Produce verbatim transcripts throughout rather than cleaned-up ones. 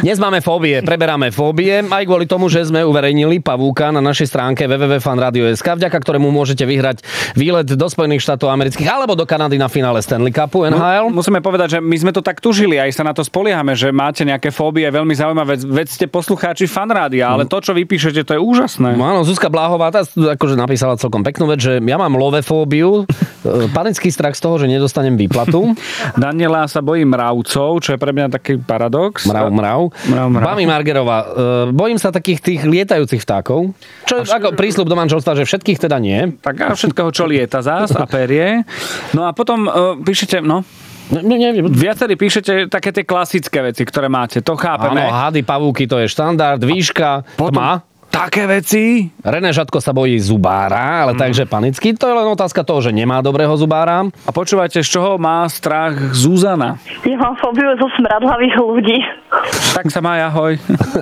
Dnes máme fóbie, preberáme fóbie, aj kvôli tomu, že sme uverejnili pavúka na našej stránke w w w bodka fan radio bodka s k, vďaka ktorému môžete vyhrať výlet do Spojených štátov amerických alebo do Kanady na finále Stanley Cupu en há el. Musíme povedať, že my sme to tak tužili, aj sa na to spoliehame, že máte nejaké fóbie, veľmi zaujímavé. Veď ste poslucháči Fan rádia, ale to, čo vy píšete, to je úžasné. No áno, Zuzka Bláhová, tá akože napísala celkom peknú vec, že ja mám lovefóbiu, panický strach z toho, že nedostanem výplatu. Daniela sa bojí mravcov, čo je pre mňa taký paradox. Mrav, mrav. Mrav, mrav. Bami Margerová, bojím sa takých tých lietajúcich vtákov. Čo je ako prísľub do manželstva, že všetkých teda nie. Tak a všetkého, čo lieta zás a perie. No a potom uh, píšete, no... Ne, ne, Viacerí píšete také tie klasické veci, ktoré máte. To chápeme. Áno, hady, pavúky, to je štandard, výška, potom tma. Také veci. René Žatko sa bojí zubára, ale mm. takže panicky. To je len otázka toho, že nemá dobrého zubára. A počúvajte, z čoho má strach Zuzana? Ja mám fóbiu zo smradlavých ľudí. Tak sa má, ahoj.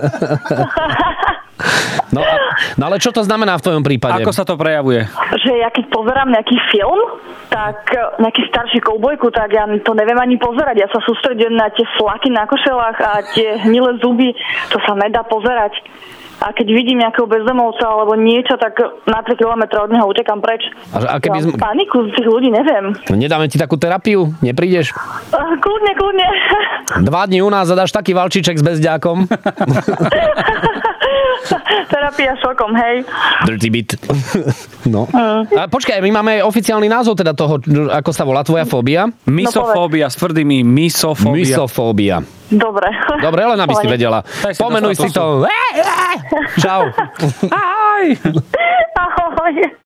No, a, no ale čo to znamená v tvojom prípade? Ako sa to prejavuje? Že ja keď pozerám nejaký film, tak nejaký starší koubojku, tak ja to neviem ani pozerať. Ja sa sústredím na tie flaky na košelách a tie hnilé zuby, to sa nedá pozerať. A keď vidím nejakého bezdomovca alebo niečo, tak na tri kilometre od neho utekám preč. A, a keby ja, paniku z tých ľudí neviem. Nedáme ti takú terapiu? Neprídeš? Uh, kľudne, kľudne. Dva dní u nás a dáš taký valčiček s bezďákom. Terapia šokom, hej. Dirty bit. No. Mm. A počkaj, my máme oficiálny názov teda toho, ako sa volá tvoja fóbia? Misofóbia, s tvrdými misofóbia. Misofóbia. Dobre. Dobre, len aby si vedela. Pomenuj si to. Čau. Ahoj. Ahoj.